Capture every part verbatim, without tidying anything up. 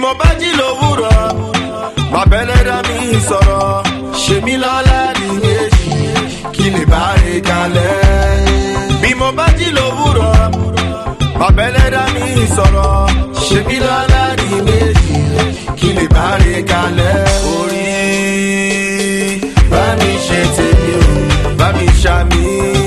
mo bá jí lówùrọ̀, bàbá ẹlẹ́dàá mi sọ̀rọ̀. Ṣe mí lọ́lá ní méjì, kí lè bá rè kalẹ̀. Bí mo bá jí lówùrọ̀, bàbá ẹlẹ́dàá mi sọ̀rọ̀. Ṣe mí lọ́lá ní méjì, kí lè bá rè kalẹ̀. Orí bá mi ṣe tèmi o, bá mi ṣàmì.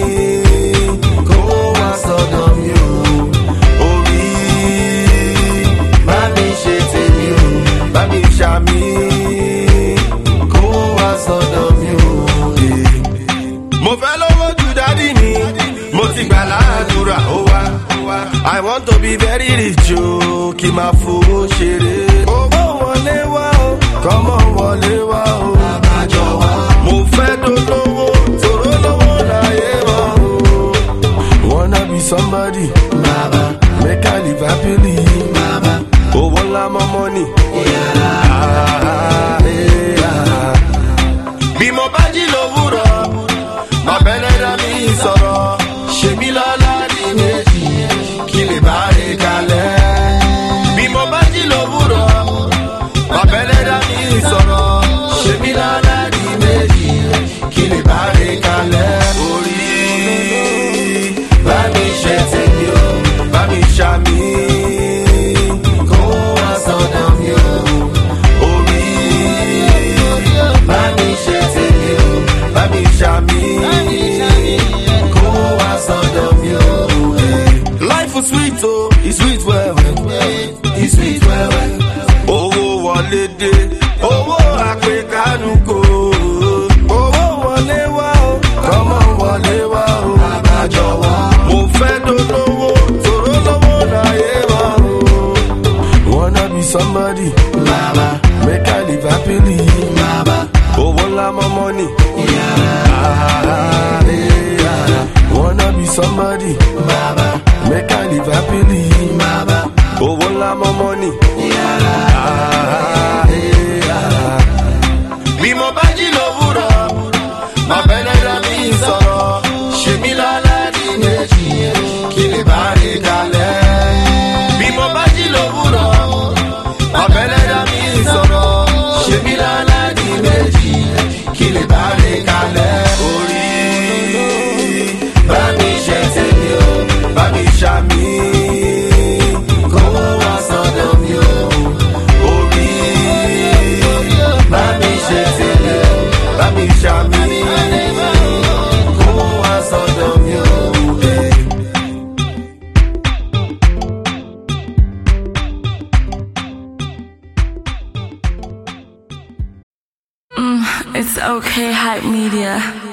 I want to be very rich o, kí máa fowó ṣeré. Owó wọlé wá o, kọ́mọ wọlé wá o. Àbájọ wá. Mo fẹ́ dolówó, tòró lówó láyé wá o. Wanna be somebody, baba. Make I live happily, baba. Owó ńlá mọ́ money. Yeah. Ah, yeah. Bí mo bá jí lówùrọ̀, bàbá ẹlẹ́dàá mi sọ̀rọ̀. Ṣe mí lọ́lá ní méjì, kí lè bá rè kalẹ̀. Bí mo bá jí lówùrọ̀, bàbá ẹlẹ́dàá mi sọ̀rọ̀. Ṣe mí lọ́lá ní méjì, kí lè bá rè kalẹ̀. Orí bá mi ṣe tèmi o, bá mi ṣàmì. Kó wá sọ́dọ̀ mi o. Orí bá mi ṣe tèmi o, bá mi ṣàmì. Kó wá sọ́dọ̀ mi o. Life is sweet oh, it's sweet well well, it's sweet well well. Owó wọlé dé, owó àpè kánú kò. Owó wọlé wá o, kọ́mọ wọlé wá o. Àbájọ wá. Mo fẹ́ dolówó, tòró lówó láyé wá o. Wanna be somebody, baba. Make I live happily, baba. Owó ńlá mọ́ money. Yeah. Ah, yeah. Wanna be somebody, baba. Make I live happily, baba. Owó ńlá mọ́ money. Yeah. Ah, yeah. Bí mo bá jí lówùrọ̀, bàbá ẹlẹ́dàá mi sọ̀rọ̀. Ṣe mí lọ́lá ní méjì, kí lè bá rè kalẹ̀. Bí mo bá jí lówùrọ̀, bàbá ẹlẹ́dàá mi sọ̀rọ̀. Ṣe mí lọ́lá ní méjì, kí lè bá rè kalẹ̀. Orí bá mi ṣe tèmi o, bá mi ṣàmì. Kó wá sọ́dọ̀ mi o. Orí bá mi ṣe tèmi o, bá mi ṣàmì. Kó wá sọ́dọ̀ mi o. Mm, it's okay, Hype Media.